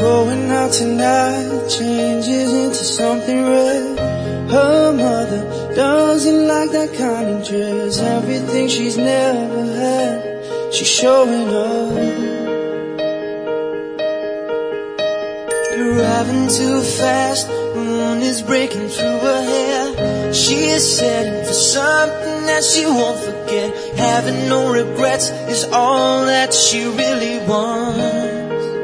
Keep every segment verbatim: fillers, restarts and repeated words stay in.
Going out tonight changes into something red. Her mother doesn't like that kind of dress. Everything she's never had, she's showing up. Driving too fast, the moon is breaking through her hair. She is setting for something that she won't forget. Having no regrets is all that she really wants.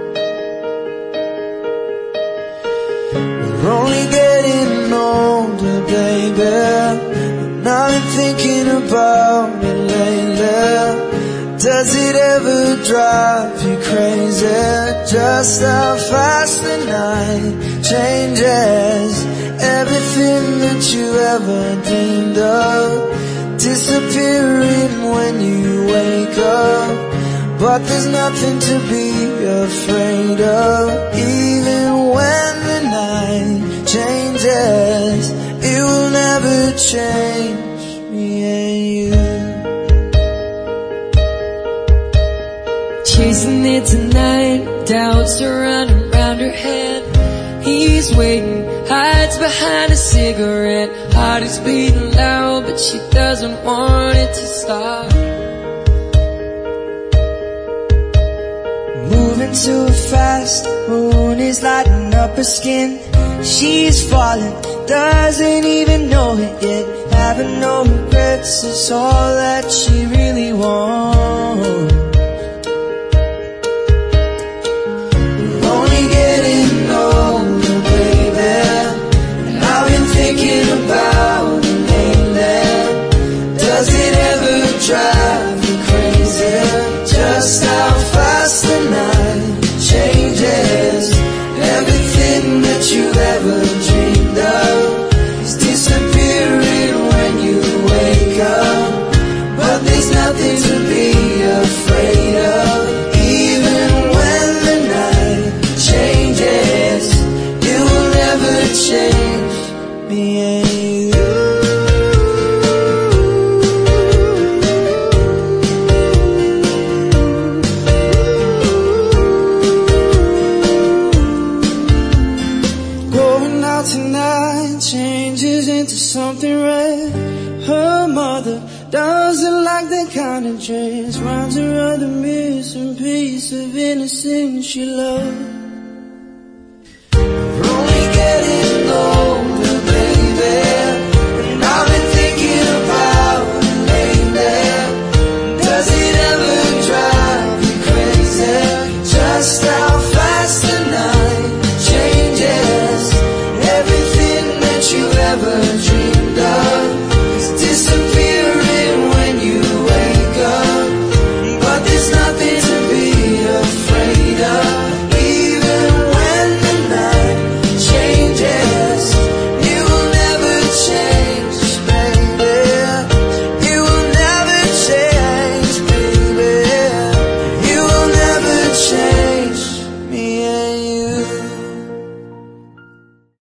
We're only getting older, baby, and I've been thinking about it lately. Does it ever drive you crazy? Just how fast the night changes. Everything that you ever dreamed of disappearing when you wake up. But there's nothing to be afraid of. Even when the night changes, it will never change me and you. Chasing it tonight, doubts are running round her head. He's waiting, hides behind a cigarette. Heart is beating loud, but she doesn't want it to stop. Moving too fast, moon is lighting up her skin. She's falling, doesn't even know it yet. Having no regrets is all that she really wants. About it lately. Does it ever drive you crazy? Just how fast the night changes. Everything that you've ever dreamed of is disappearing when you wake up. But there's nothing to be afraid of. Even when the night changes, it will never change me and you. Tonight changes into something red. Her mother doesn't like that kind of dress. Rounds around the missing piece of innocence she loved. We're only getting older, baby, and I've been thinking about it lately. Does it ever drive you crazy? Just how fast the night changes. Everything that you've ever